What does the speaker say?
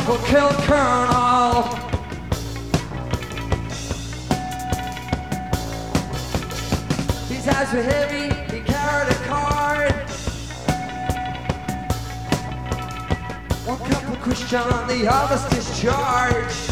rifle killed Colonel. His eyes were heavy, he carried a card. One cup of Christian, the other's discharged.